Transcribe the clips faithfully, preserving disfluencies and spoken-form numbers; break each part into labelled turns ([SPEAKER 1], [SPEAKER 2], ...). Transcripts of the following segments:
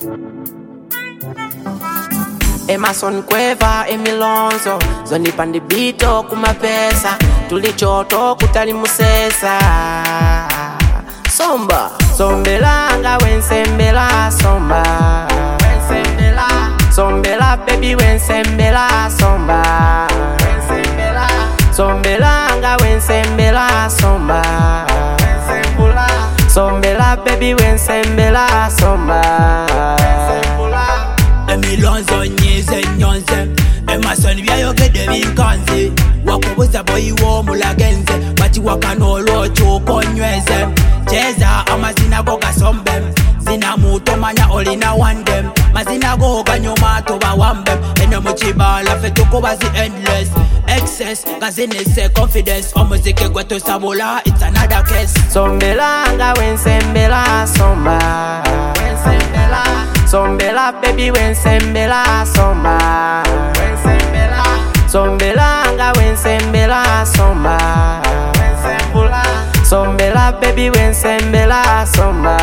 [SPEAKER 1] Emerson Kweva, Emilonzo, Zoni pandibito kumapesa, tulichoto kutali musesa. Somba, sombelanga wensembela somba. Wensembela, sombela baby wensembela somba. Wensembela, sombelanga wensembela somba. Wensembula, sombela baby wensembela somba. Wensembula.
[SPEAKER 2] Emilonzo nyeze nyonze Emerson byayogedde binkanze wakubuza boyi wo mulagenze bati wakanolo chukonyweze cheza amazina go gasombe zina muto manya olina wandem mazina go ganyoma to bawambe eno muchibala fe tukubazi endless excess gazinese confidence omuzike gweto sabula it's another case.
[SPEAKER 1] Sombelanga wensembela somba. Wensembela, sombela baby wensembela somba. Wensembela, sombelanga wensembela somba. Wensembula, sombela baby wensembela somba.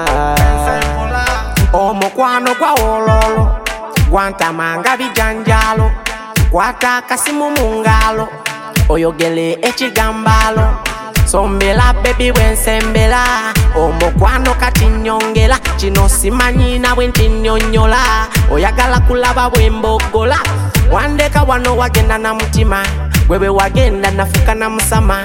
[SPEAKER 1] Wensembula, omukwano kwa ololo gwantamanga bijanjalo kwata kasimu mungalo oyogele ekigambalo. Sombela baby wensembela omukwano kati nyongela kino simanyi nawe ntinyonyola oyagala kulaba bwembogola wandeka wano wagenda na mutima wewe wagenda nafuka na musama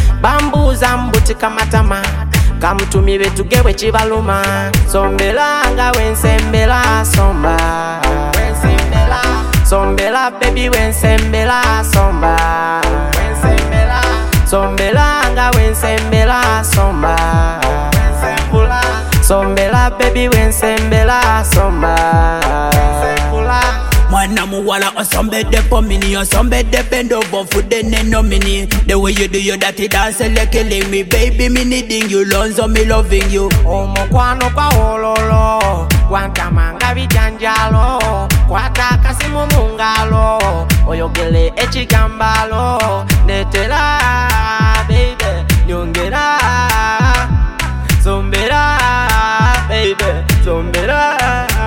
[SPEAKER 1] bambuza mbuti kamatama kamutumire tugewe kibaluma. Sombelanga wensembela somba. Wensembela, sombela baby wensembela somba. Wensembela, sombelanga wensembela somba. Wensembula, sombela baby wensembela somba. Wensembula,
[SPEAKER 2] mwana muwala osombede for mini osombede bend over for the nomini the way you do your dirty dance like killing me baby me needing you Lonzo me loving you.
[SPEAKER 1] Omukwano kwa ololo gwantamanga bijanjalo kwata kasimu mungalo oyogele ekigambalo netela baby nyongera sombera baby sombera.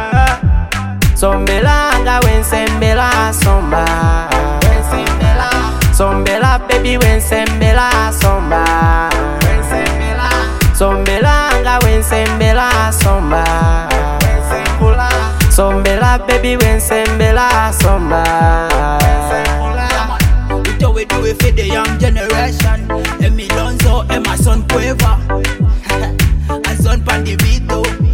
[SPEAKER 1] Sombelanga wensembela somba. Wensembela, sombela baby wensembela somba. Wensembela, sombelanga wensembela somba. Wensembula, sombela baby wensembela somba. Wensembula.
[SPEAKER 2] It's how we do it for the young generation. Emilonzo, Emerson Kweva, and Zoni pandibito.